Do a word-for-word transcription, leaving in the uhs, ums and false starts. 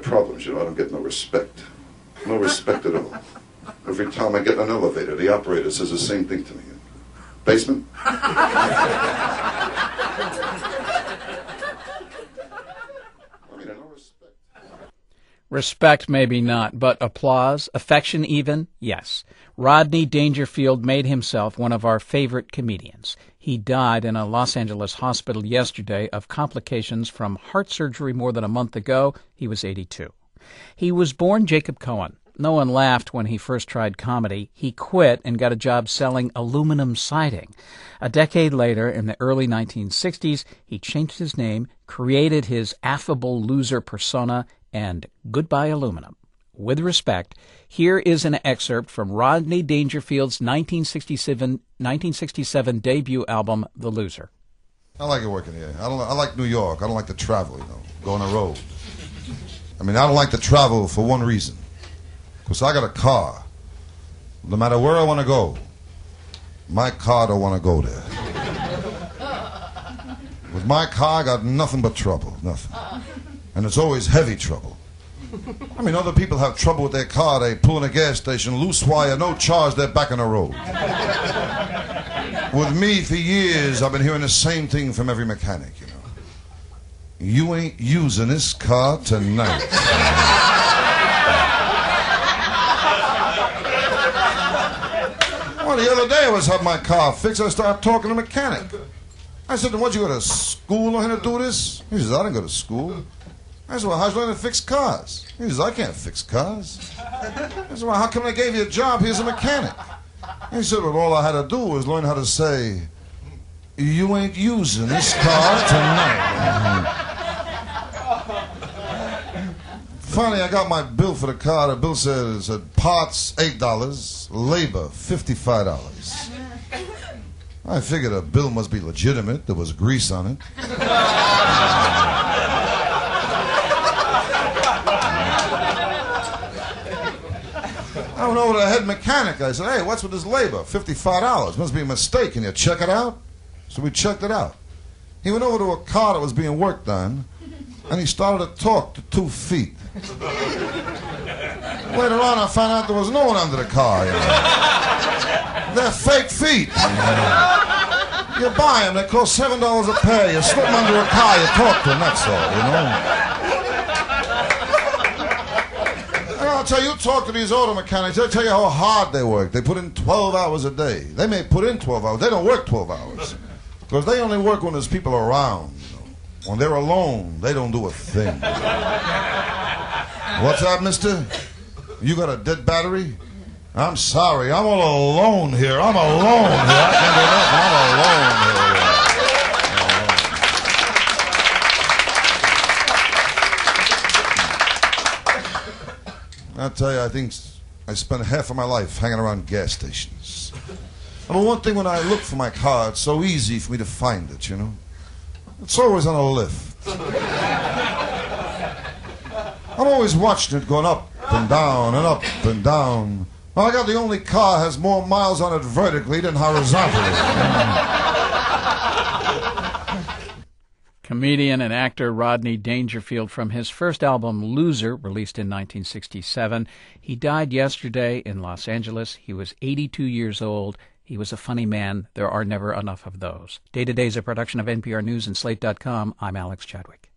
problems, you know. I don't get no respect. No respect at all. Every time I get in an elevator, the operator says the same thing to me. Basement? Respect, maybe not, but applause, affection even, yes. Rodney Dangerfield made himself one of our favorite comedians. He died in a Los Angeles hospital yesterday of complications from heart surgery more than a month ago. He was eighty-two. He was born Jacob Cohen. No one laughed when he first tried comedy. He quit and got a job selling aluminum siding. A decade later, in the early nineteen sixties, he changed his name, created his affable loser persona, and goodbye aluminum. With respect, here is an excerpt from Rodney Dangerfield's nineteen sixty-seven, nineteen sixty-seven debut album, The Loser. I like it working here. I don't. I like New York. I don't like to travel, you know, go on the road. I mean, I don't like to travel for one reason. Because I got a car. No matter where I want to go, my car don't want to go there. With my car, I got nothing but trouble. Nothing. And it's always heavy trouble. I mean, other people have trouble with their car. They pull in a gas station, loose wire, no charge, they're back on the road. With me, for years, I've been hearing the same thing from every mechanic, you know. You ain't using this car tonight. Well, the other day I was having my car fixed. I started talking to the mechanic. I said, what, you go to school on how to do this? He says, I didn't go to school. I said, well, how'd you learn to fix cars? He says, I can't fix cars. I said, well, how come they gave you a job? Here's a mechanic. He said, well, all I had to do was learn how to say, you ain't using this car tonight. Finally, I got my bill for the car. The bill said, said parts, eight dollars, labor, fifty-five dollars. I figured the bill must be legitimate. There was grease on it. I went over to the head mechanic. I said, hey, what's with this labor? fifty-five dollars. Must be a mistake. Can you check it out? So we checked it out. He went over to a car that was being worked on, and he started to talk to two feet. Later on, I found out there was no one under the car. You know. They're fake feet. You buy them, they cost seven dollars a pair. You slip them under a car, you talk to them, that's all, you know. And I'll tell you, you talk to these auto mechanics, they'll tell you how hard they work. They put in twelve hours a day. They may put in twelve hours. They don't work twelve hours. Because they only work when there's people around. You know. When they're alone, they don't do a thing. What's that, mister? You got a dead battery? I'm sorry, I'm all alone here. I'm alone here. I can't do nothing. I'm alone here. I'll tell you, I think I spent half of my life hanging around gas stations. I mean, one thing, when I look for my car, it's so easy for me to find it, you know. It's always on a lift. I'm always watching it going up and down and up and down. Well, I got the only car has more miles on it vertically than horizontally. Comedian and actor Rodney Dangerfield from his first album, Loser, released in nineteen sixty-seven. He died yesterday in Los Angeles. He was eighty-two years old. He was a funny man. There are never enough of those. Day to Day is a production of N P R News and Slate dot com. I'm Alex Chadwick.